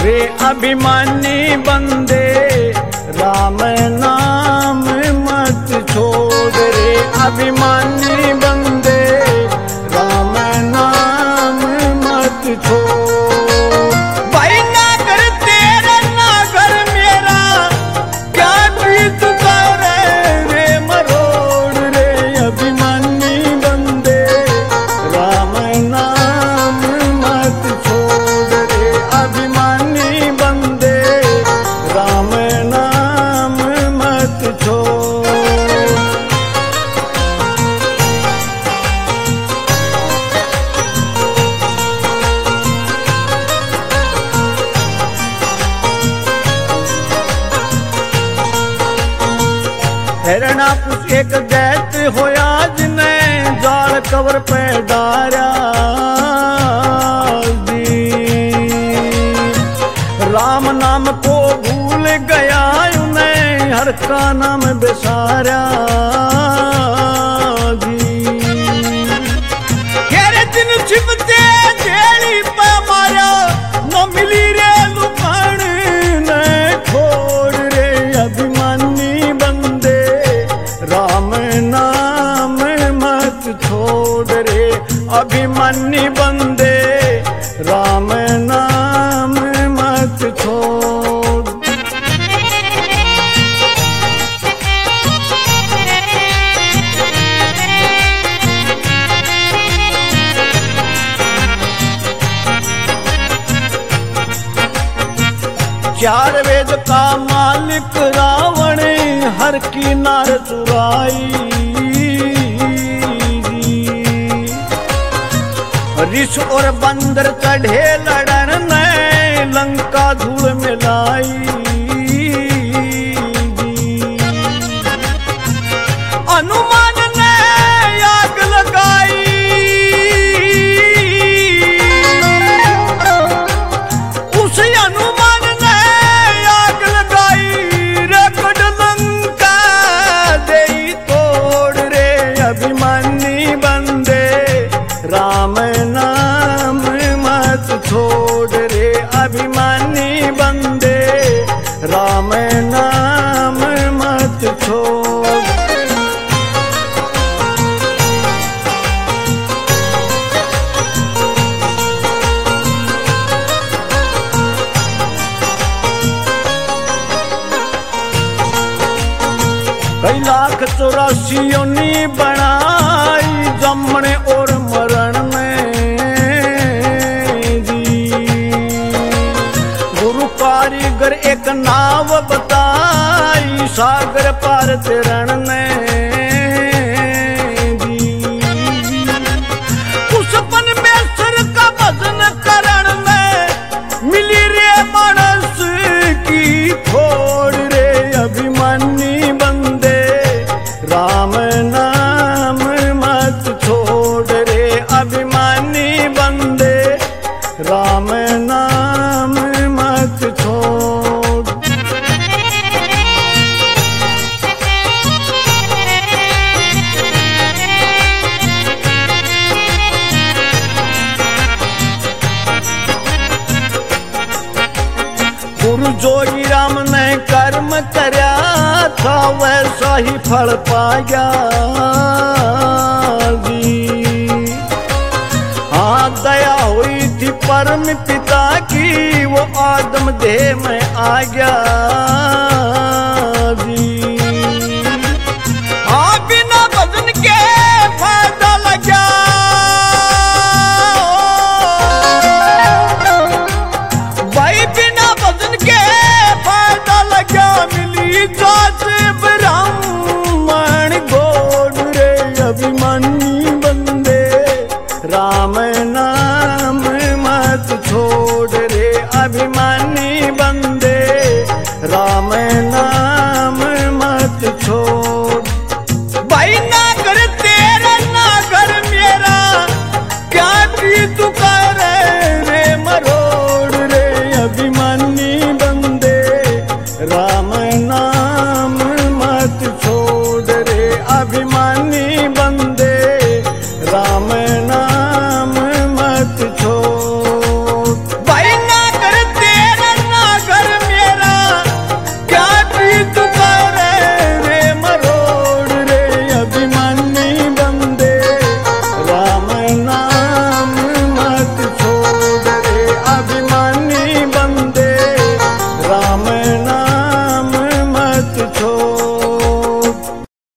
रे अभिमानी बंदे राम नाम मत छोड़ रे अभिमानी बंदे राम नाम मत छोड़। भाई ना कर तेरा ना कर मेरा क्या प्रीत करे रे मरोड़ रे अभिमानी बंदे राम नाम मत छोड़ रे अभिमानी बंदे राम नाम मत छोड़। हिरणा कुछ एक दैत होया जिने जाल कवर पे डारा जी। राम नाम को भूल गया उन्हें हर का नाम बेसारा जी। केरे दिन छिपते जेली पे मारा न मिली रे लुकण ने छोड़ रे अभिमानी बंदे राम नाम मत छोड़ रे अभिमानी बंदे राम नाम मत छोड़। चार वेद का मालिक रावण हर की नार चुराई। ऋष और बंदर चढ़े लड़न ने लंका धूल मिलाई। हनुमान ने आग लगाई उस हनुमान ने आग लगाई रगड़ लंका दे तोड़ रे अभिमानी बंदे राम नाम मत छोड़ रे अभिमानी बंदे राम नाम मत छोड़। कई लाख 84 योनि बनाई जमने और मरण में जी। गुरु कारीगर एक नाव बताई सागर पार तरण में जी। उस परमेश्वर का भजन करण में मिली रे मानस की खोड़ रे अभिमानी बंदे राम नाम मत छोड़ रे अभिमानी बंदे राम नाम मत छोड़। गुरु जोगी राम ने कर्म करया था वैसा ही फल पाया जी। हाँ दया हुई थी परम पिता की वो आदम देह में आ गया